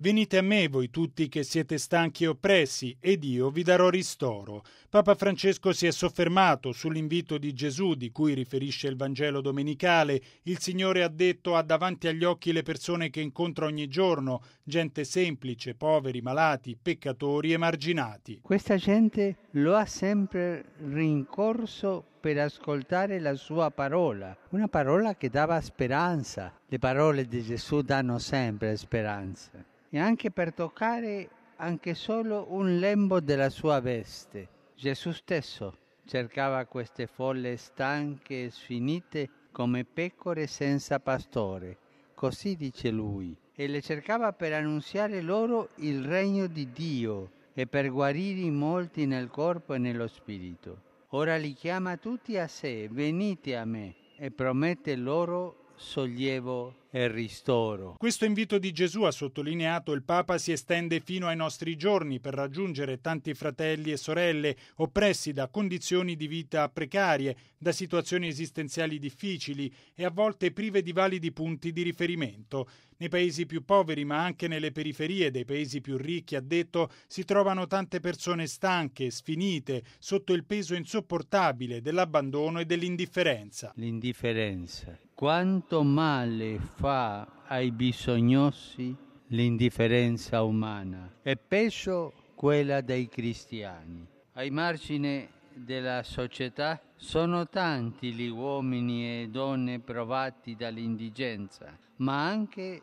Venite a me voi tutti che siete stanchi e oppressi, ed io vi darò ristoro. Papa Francesco si è soffermato sull'invito di Gesù di cui riferisce il Vangelo domenicale. Il Signore ha detto: ha davanti agli occhi le persone che incontra ogni giorno, gente semplice, poveri, malati, peccatori, emarginati. Questa gente lo ha sempre rincorso per ascoltare la sua parola, una parola che dava speranza. Le parole di Gesù danno sempre speranza. E anche per toccare anche solo un lembo della sua veste. Gesù stesso cercava queste folle stanche e sfinite come pecore senza pastore, così dice lui, e le cercava per annunziare loro il regno di Dio e per guarire i molti nel corpo e nello spirito. Ora li chiama tutti a sé, venite a me, e promette loro sollievo e ristoro. Questo invito di Gesù, ha sottolineato il Papa, si estende fino ai nostri giorni per raggiungere tanti fratelli e sorelle oppressi da condizioni di vita precarie, da situazioni esistenziali difficili e a volte prive di validi punti di riferimento. Nei paesi più poveri, ma anche nelle periferie dei paesi più ricchi, ha detto, si trovano tante persone stanche, sfinite, sotto il peso insopportabile dell'abbandono e dell'indifferenza. L'indifferenza. Quanto male fa ai bisognosi l'indifferenza umana e peggio quella dei cristiani. Ai margini della società sono tanti gli uomini e donne provati dall'indigenza, ma anche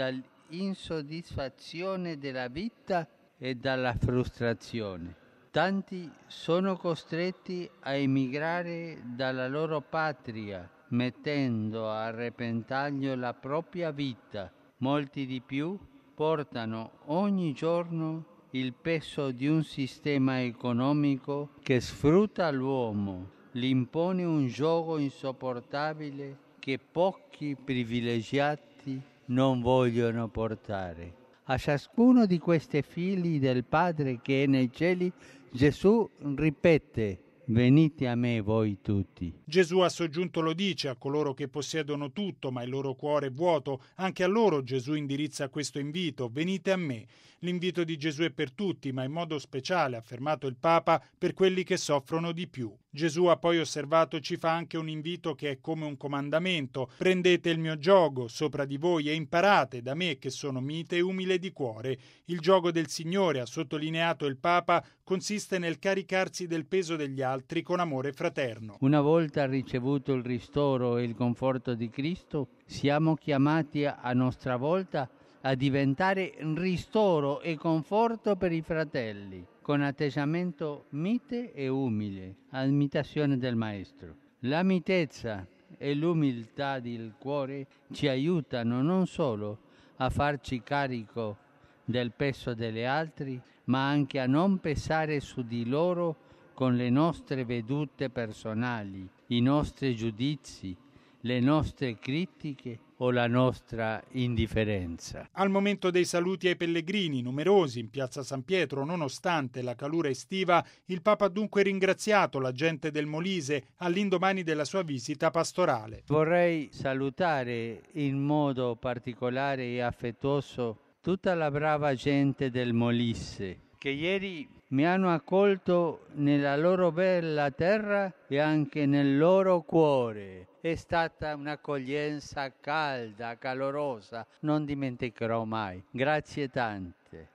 dall'insoddisfazione della vita e dalla frustrazione. Tanti sono costretti a emigrare dalla loro patria, mettendo a repentaglio la propria vita. Molti di più portano ogni giorno il peso di un sistema economico che sfrutta l'uomo, gli impone un giogo insopportabile che pochi privilegiati non vogliono portare. A ciascuno di questi figli del Padre che è nei cieli, Gesù ripete: venite a me voi tutti. Gesù, ha soggiunto, lo dice a coloro che possiedono tutto ma il loro cuore è vuoto. Anche a loro Gesù indirizza questo invito: venite a me. L'invito di Gesù è per tutti, ma in modo speciale, ha affermato il Papa, per quelli che soffrono di più. Gesù, ha poi osservato, ci fa anche un invito che è come un comandamento: prendete il mio giogo sopra di voi e imparate da me che sono mite e umile di cuore. Il giogo del Signore, ha sottolineato il Papa, consiste nel caricarsi del peso degli altri con amore fraterno. Una volta ricevuto il ristoro e il conforto di Cristo, siamo chiamati a nostra volta a diventare ristoro e conforto per i fratelli, con atteggiamento mite e umile, a imitazione del Maestro. La mitezza e l'umiltà del cuore ci aiutano non solo a farci carico del peso degli altri, ma anche a non pesare su di loro con le nostre vedute personali, i nostri giudizi, le nostre critiche o la nostra indifferenza. Al momento dei saluti ai pellegrini, numerosi in piazza San Pietro, nonostante la calura estiva, il Papa ha dunque ringraziato la gente del Molise all'indomani della sua visita pastorale. Vorrei salutare in modo particolare e affettuoso tutta la brava gente del Molise, che ieri mi hanno accolto nella loro bella terra e anche nel loro cuore. È stata un'accoglienza calda, calorosa, non dimenticherò mai. Grazie tante.